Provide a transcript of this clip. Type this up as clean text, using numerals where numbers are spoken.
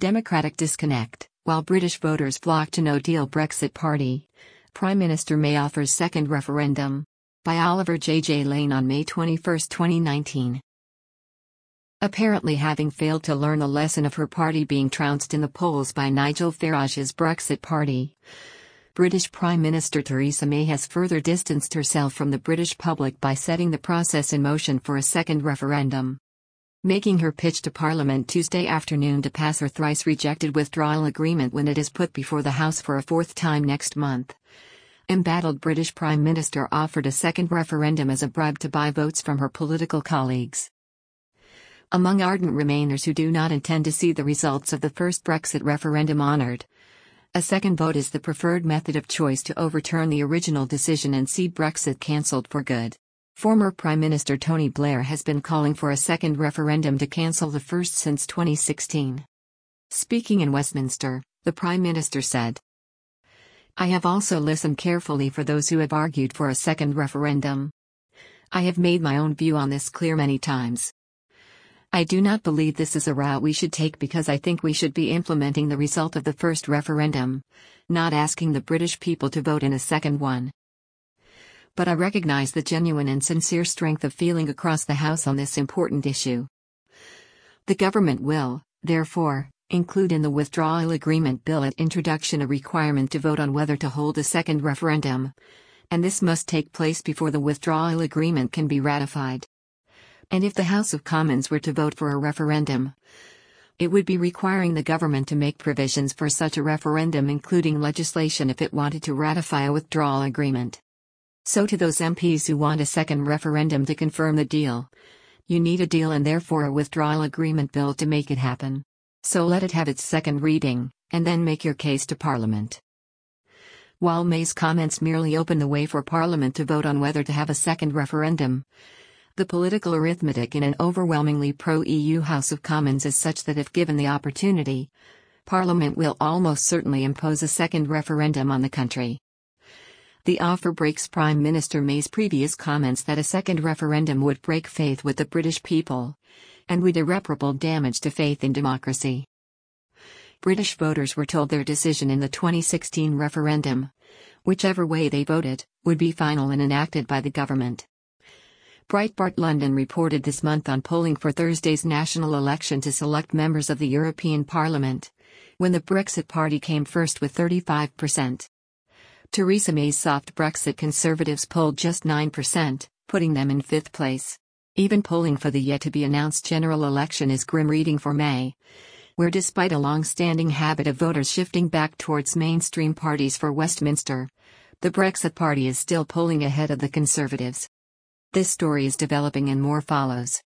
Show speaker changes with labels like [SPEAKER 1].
[SPEAKER 1] Democratic disconnect. While British voters flock to no-deal Brexit party, Prime Minister May offers second referendum. By Oliver J. Lane on May 21, 2019. Apparently having failed to learn the lesson of her party being trounced in the polls by Nigel Farage's Brexit party, British Prime Minister Theresa May has further distanced herself from the British public by setting the process in motion for a second referendum. Making her pitch to Parliament Tuesday afternoon to pass her thrice-rejected withdrawal agreement when it is put before the House for a fourth time next month. Embattled British Prime Minister offered a second referendum as a bribe to buy votes from her political colleagues. Among ardent Remainers who do not intend to see the results of the first Brexit referendum honoured, a second vote is the preferred method of choice to overturn the original decision and see Brexit cancelled for good. Former Prime Minister Tony Blair has been calling for a second referendum to cancel the first since 2016. Speaking in Westminster, the Prime Minister said, "I have also listened carefully for those who have argued for a second referendum. I have made my own view on this clear many times. I do not believe this is a route we should take because I think we should be implementing the result of the first referendum, not asking the British people to vote in a second one. But I recognize the genuine and sincere strength of feeling across the House on this important issue. The government will, therefore, include in the withdrawal agreement bill at introduction a requirement to vote on whether to hold a second referendum, and this must take place before the withdrawal agreement can be ratified. And if the House of Commons were to vote for a referendum, it would be requiring the government to make provisions for such a referendum, including legislation if it wanted to ratify a withdrawal agreement. So to those MPs who want a second referendum to confirm the deal, you need a deal and therefore a withdrawal agreement bill to make it happen. So let it have its second reading, and then make your case to Parliament." While May's comments merely open the way for Parliament to vote on whether to have a second referendum, the political arithmetic in an overwhelmingly pro-EU House of Commons is such that if given the opportunity, Parliament will almost certainly impose a second referendum on the country. The offer breaks Prime Minister May's previous comments that a second referendum would break faith with the British people, and would irreparable damage to faith in democracy. British voters were told their decision in the 2016 referendum, whichever way they voted, would be final and enacted by the government. Breitbart London reported this month on polling for Thursday's national election to select members of the European Parliament, when the Brexit Party came first with 35%. Theresa May's soft Brexit Conservatives polled just 9%, putting them in fifth place. Even polling for the yet-to-be-announced general election is grim reading for May, where despite a long-standing habit of voters shifting back towards mainstream parties for Westminster, the Brexit Party is still polling ahead of the Conservatives. This story is developing and more follows.